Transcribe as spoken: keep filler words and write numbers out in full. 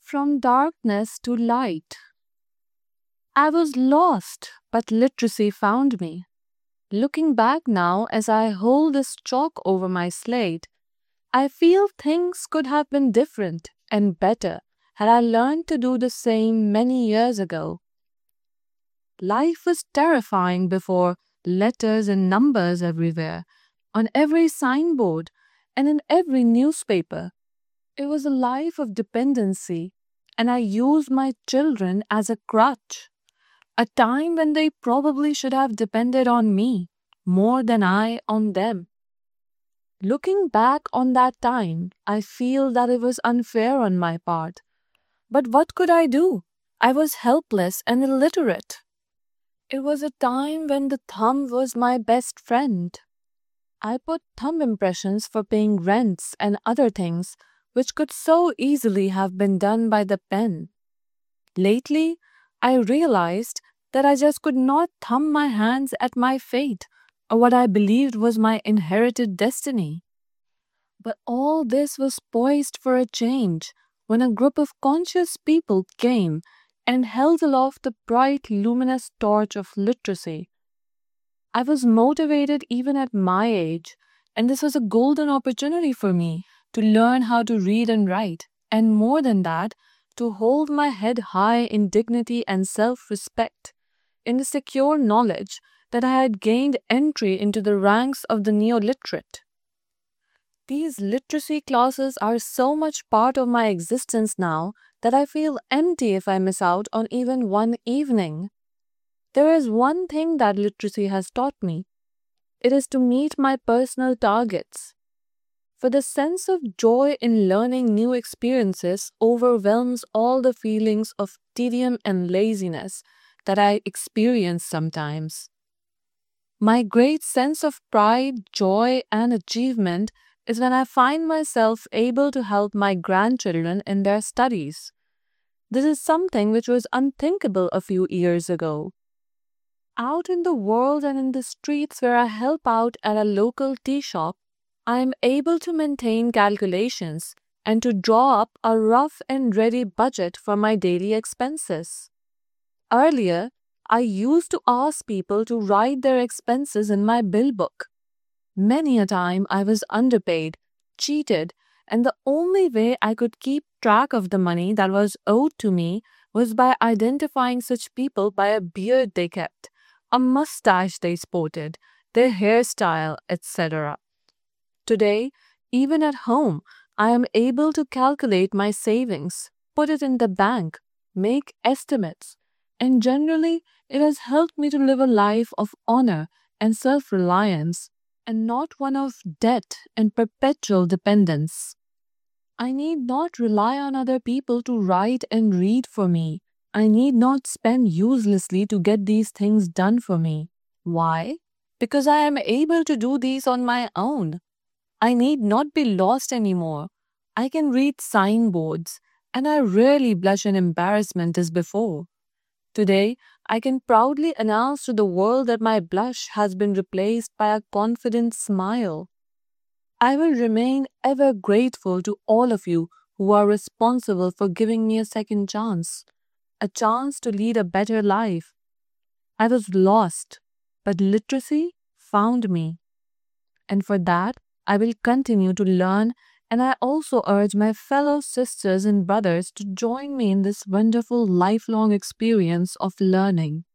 From darkness to light. I was lost, but literacy found me. Looking back now as I hold this chalk over my slate, I feel things could have been different and better had I learned to do the same many years ago. Life was terrifying before, letters and numbers everywhere, on every signboard and in every newspaper. It was a life of dependency, and I used my children as a crutch. A time when they probably should have depended on me more than I on them. Looking back on that time, I feel that it was unfair on my part. But what could I do? I was helpless and illiterate. It was a time when the thumb was my best friend. I put thumb impressions for paying rents and other things which could so easily have been done by the pen. Lately, I realized that I just could not thumb my hands at my fate or what I believed was my inherited destiny. But all this was poised for a change when a group of conscious people came and held aloft the bright, luminous torch of literacy. I was motivated even at my age, and this was a golden opportunity for me to learn how to read and write, and more than that, to hold my head high in dignity and self-respect, in the secure knowledge that I had gained entry into the ranks of the neoliterate. These literacy classes are so much part of my existence now that I feel empty if I miss out on even one evening. There is one thing that literacy has taught me. It is to meet my personal targets. For the sense of joy in learning new experiences overwhelms all the feelings of tedium and laziness that I experience sometimes. My great sense of pride, joy, and achievement is when I find myself able to help my grandchildren in their studies. This is something which was unthinkable a few years ago. Out in the world and in the streets where I help out at a local tea shop, I am able to maintain calculations and to draw up a rough and ready budget for my daily expenses. Earlier, I used to ask people to write their expenses in my bill book. Many a time I was underpaid, cheated, and the only way I could keep track of the money that was owed to me was by identifying such people by a beard they kept, a mustache they sported, their hairstyle, et cetera. Today, even at home, I am able to calculate my savings, put it in the bank, make estimates, and generally it has helped me to live a life of honor and self-reliance, and not one of debt and perpetual dependence. I need not rely on other people to write and read for me. I need not spend uselessly to get these things done for me. Why? Because I am able to do these on my own. I need not be lost anymore. I can read signboards, and I rarely blush in embarrassment as before. Today, I can proudly announce to the world that my blush has been replaced by a confident smile. I will remain ever grateful to all of you who are responsible for giving me a second chance, a chance to lead a better life. I was lost, but literacy found me. And for that, I will continue to learn, and I also urge my fellow sisters and brothers to join me in this wonderful lifelong experience of learning.